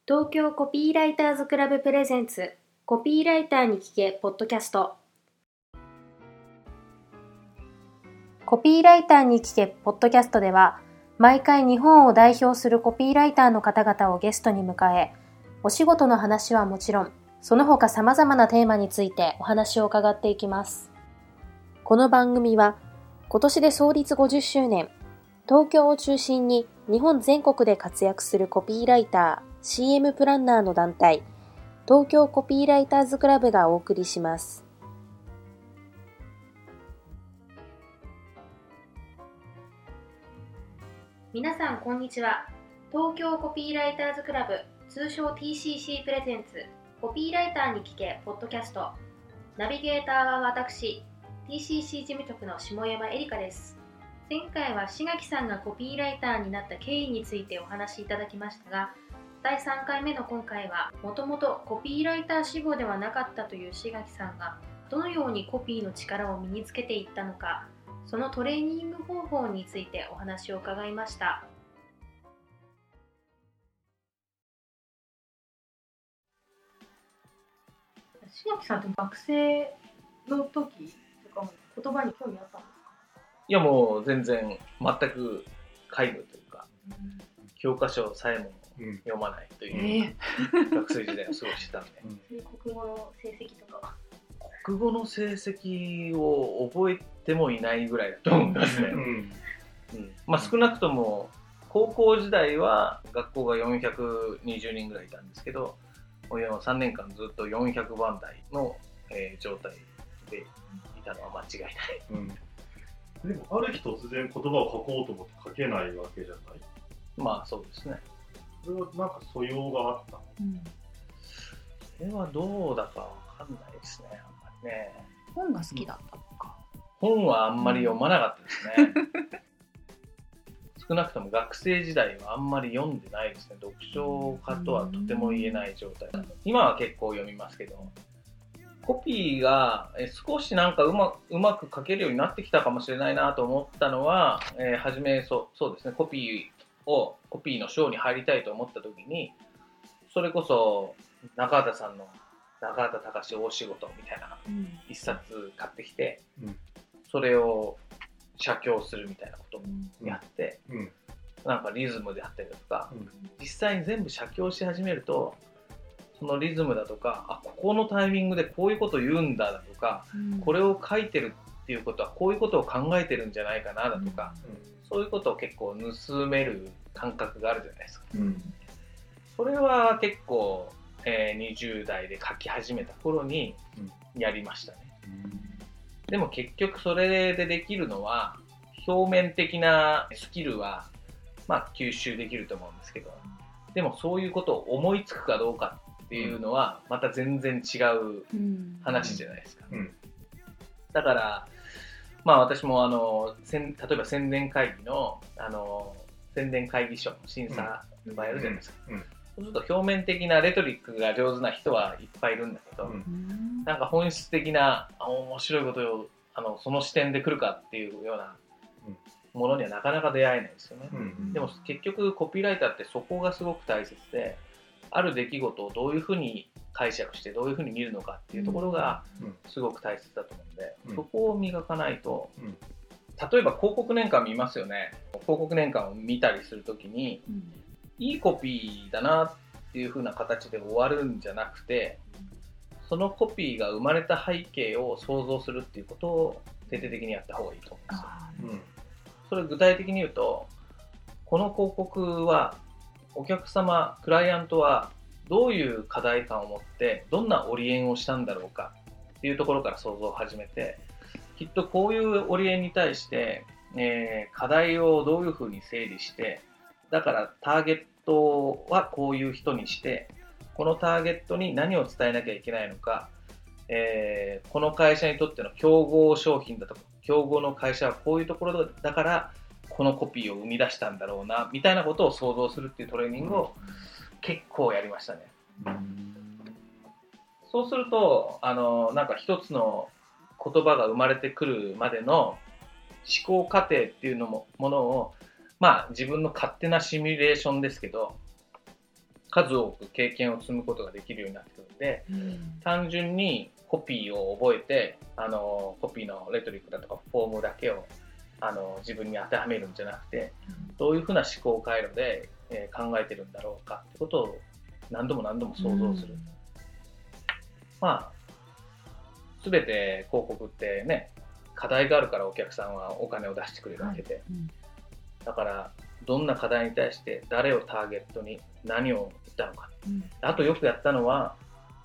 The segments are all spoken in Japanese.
東京コピーライターズクラブプレゼンツコピーライターに聞けポッドキャスト。コピーライターに聞けポッドキャストでは、毎回日本を代表するコピーライターの方々をゲストに迎え、お仕事の話はもちろん、その他様々なテーマについてお話を伺っていきます。この番組は今年で創立50周年、東京を中心に日本全国で活躍するコピーライター、CM プランナーの団体、東京コピーライターズクラブがお送りします。皆さんこんにちは。東京コピーライターズクラブ、通称 TCC プレゼンツコピーライターに聞けポッドキャスト。ナビゲーターは私、TCC 事務局の下山エリカです。前回は志垣さんがコピーライターになった経緯についてお話しいただきましたが、第3回目の今回は、もともとコピーライター志望ではなかったという志垣さんが、どのようにコピーの力を身につけていったのか、そのトレーニング方法についてお話を伺いました。志垣さんって学生の時とかも言葉に興味あったんですか？ いやもう全然全く皆無というか、教科書さえも読まないという学生時代を過ごしてたんで、 国語の成績とか国語の成績を覚えてもいないぐらいだと思いますね。まあ少なくとも高校時代は学校が420人ぐらいいたんですけど、3年間ずっと400番台の、状態でいたのは間違いない。 でもある日突然言葉を書こうと思って書けないわけじゃない？ まあそうですね。 それはなんか素養があった？ それはどうだかわかんないですね。あんまりね。 本が好きだったのか。 本はあんまり読まなかったですね。少なくとも学生時代はあんまり読んでないですね。読書家とはとても言えない状態。今は結構読みますけど、コピーが少しなんかうまく書けるようになってきたかもしれないなと思ったのは、初めそうですね、コピーの賞に入りたいと思った時に、それこそ中畑さんの中畑隆大仕事みたいな一冊買ってきて、それを写経するみたいなことをやって、なんかリズムであったりだとか、実際に全部写経し始めると、そのリズムだとか、ここのタイミングでこういうことを言うんだとか、これを書いてるっていうことはこういうことを考えてるんじゃないかなだとか、そういうことを結構盗める感覚があるじゃないですか。それは結構、20代で書き始めた頃にやりましたね。でも結局それでできるのは、表面的なスキルはまあ吸収できると思うんですけど、でもそういうことを思いつくかどうかっていうのはまた全然違う話じゃないですか。だからまあ私も例えば宣伝会議の宣伝会議所の審査とかやるじゃないですか。そうすると表面的なレトリックが上手な人はいっぱいいるんだけど、なんか本質的な面白いことをその視点で来るかっていうようなものにはなかなか出会えないですよね。でも結局コピーライターってそこがすごく大切で、ある出来事をどういうふうに解釈してどういうふうに見るのかっていうところがすごく大切だと思うんで、そこを磨かないと、例えば広告年間見ますよね。広告年間を見たりするときに、いいコピーだなっていう風な形で終わるんじゃなくて、そのコピーが生まれた背景を想像するっていうことを徹底的にやった方がいいと思うんですよ。それ具体的に言うと、この広告はお客様、クライアントはどういう課題感を持ってどんなオリエンをしたんだろうかっていうところから想像を始めて、きっとこういうオリエンに対して、課題をどういうふうに整理して、だからターゲットはこういう人にして、このターゲットに何を伝えなきゃいけないのか、この会社にとっての競合商品だとか、競合の会社はこういうところだからこのコピーを生み出したんだろうなみたいなことを想像するっていうトレーニングを結構やりましたね。そうするとなんか一つの言葉が生まれてくるまでの思考過程っていうものを、まあ自分の勝手なシミュレーションですけど、 数多く経験を積むことができるようになってくるので、単純にコピーを覚えてコピーのレトリックだとかフォームだけを自分に当てはめるんじゃなくて、どういうふうな思考回路で、考えてるんだろうかってことを何度も何度も想像する。まあ全て広告ってね、課題があるからお客さんはお金を出してくれるわけで、だからどんな課題に対して誰をターゲットに何を言ったのか、あとよくやったのは、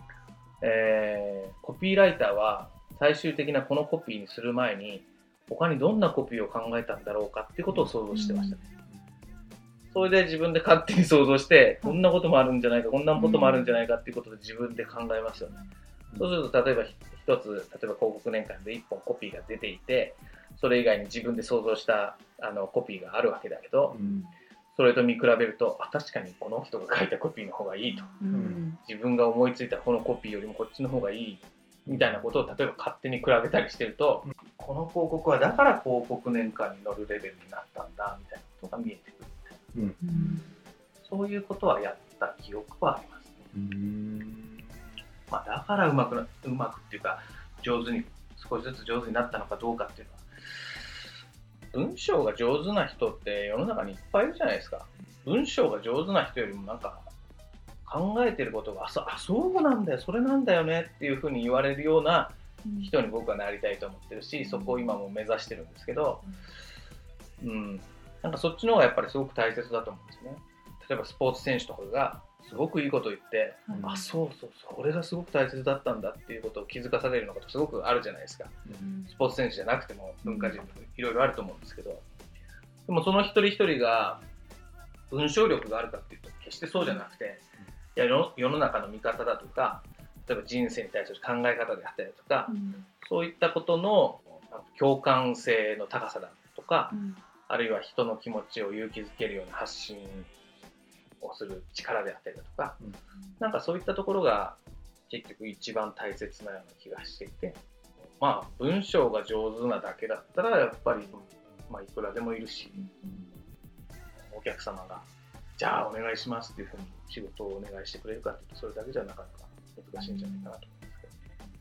コピーライターは最終的なこのコピーにする前に他にどんなコピーを考えたんだろうかっていうことを想像してましたね。それで自分で勝手に想像してこんなこともあるんじゃないか、こんなこともあるんじゃないかっていうことで自分で考えますよね。そうすると例えば広告年間で1本コピーが出ていて、それ以外に自分で想像したコピーがあるわけだけど、それと見比べると確かにこの人が書いたコピーの方がいいと、自分が思いついたこのコピーよりもこっちの方がいいみたいなことを例えば勝手に比べたりしてると、この広告はだから広告年間に載るレベルになったんだみたいなことが見えてくるみたいな、そういうことはやった記憶はありますね。まあ、だからうまくっていうか少しずつ上手になったのかどうかっていうのは、文章が上手な人って世の中にいっぱいいるじゃないですか。文章が上手な人よりもなんか考えてることがそうなんだよ、それなんだよねっていうふうに言われるような人に僕はなりたいと思ってるし、そこを今も目指してるんですけど、なんかそっちの方がやっぱりすごく大切だと思うんですよね。例えばスポーツ選手とかがすごくいいことを言って、それがすごく大切だったんだっていうことを気づかされるのがすごくあるじゃないですか。スポーツ選手じゃなくても文化人いろいろあると思うんですけど、でもその一人一人が文章力があるかっていうと決してそうじゃなくて、世の中の見方だとか、例えば人生に対する考え方であったりとか、そういったことの共感性の高さだとか、あるいは人の気持ちを勇気づけるような発信をする力であったりだとか、なんかそういったところが結局一番大切なような気がしていて、まあ文章が上手なだけだったらやっぱり、いくらでもいるし、お客様がじゃあお願いしますっていうふうに仕事をお願いしてくれるかっていうと、それだけじゃなかなか難しいんじゃないかなと思いますけ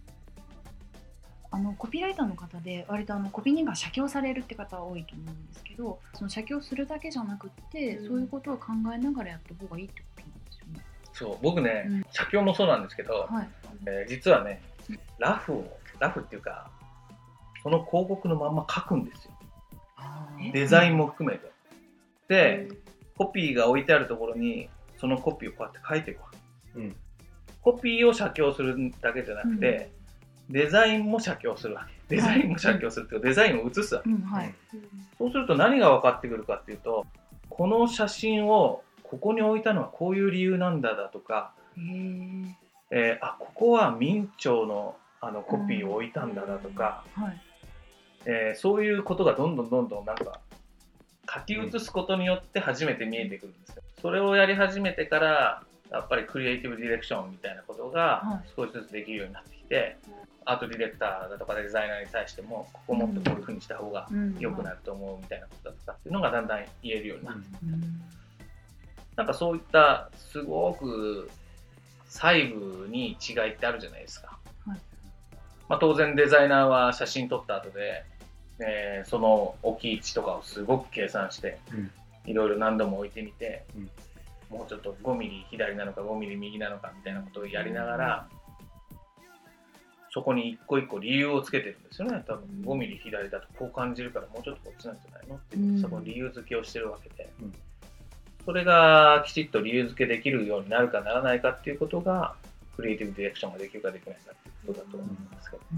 ど。 コピーライターの方で割とコピー人が写経されるって方は多いと思うんですけど、その写経するだけじゃなくって、そういうことを考えながらやった方がいいってことなんですよね。 そう僕ね、写経もそうなんですけど、実はねラフっていうかその広告のまんま書くんですよ。デザインも含めて。でコピーが置いてあるところにそのコピーをこうやって書いていくわけ、コピーを写経するだけじゃなくて、デザインも写経するわけ。デザインも写経するっていうか、デザインを写すわけ、そうすると何が分かってくるかっていうと、この写真をここに置いたのはこういう理由なんだとか、ここは明朝のコピーを置いたんだとか、そういうことがどんどんなんか書き写すことによって初めて見えてくるんですよ。それをやり始めてからやっぱりクリエイティブディレクションみたいなことが少しずつできるようになってきて、アートディレクターだとかデザイナーに対してもここもっとこういう風にした方が良くなると思うみたいなことだとかっていうのがだんだん言えるようになってくる、なんかそういったすごく細部に違いってあるじゃないですか、当然デザイナーは写真撮った後で、その置き位置とかをすごく計算していろいろ何度も置いてみて、もうちょっと5ミリ左なのか5ミリ右なのかみたいなことをやりながら、そこに一個一個理由をつけてるんですよね。多分5ミリ左だとこう感じるからもうちょっとこっちなんじゃないのっていう、そこに理由付けをしてるわけで、それがきちっと理由付けできるようになるかならないかっていうことがクリエイティブディレクションができるかできないかっていうことだと思いますけど、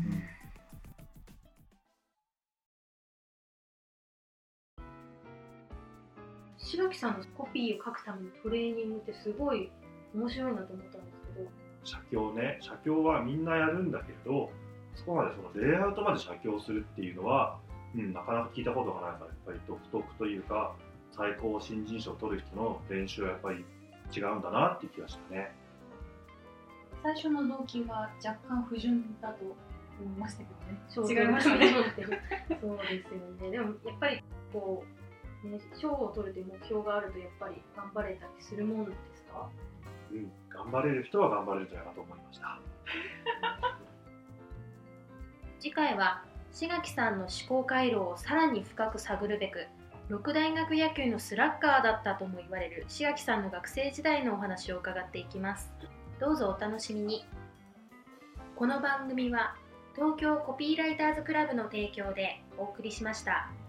柴木さんのコピーを書くためのトレーニングってすごい面白いなと思ったんですけど、 写経はみんなやるんだけど、そこまでそのレイアウトまで写経するっていうのは、なかなか聞いたことがないから、やっぱり独特というか、最高新人賞を取る人の練習はやっぱり違うんだなっていう気がしたね。 最初の動機は若干不純だと思いましたけどね。 違いましたね。そうですよね。でもやっぱりこう、賞を取るという目標があるとやっぱり頑張れたりするもんですか？ 頑張れる人は頑張れるんじゃないかと思いました。 次回は志垣さんの思考回路をさらに深く探るべく、六大学野球のスラッガーだったとも言われる志垣さんの学生時代のお話を伺っていきます。どうぞお楽しみに。この番組は東京コピーライターズクラブの提供でお送りしました。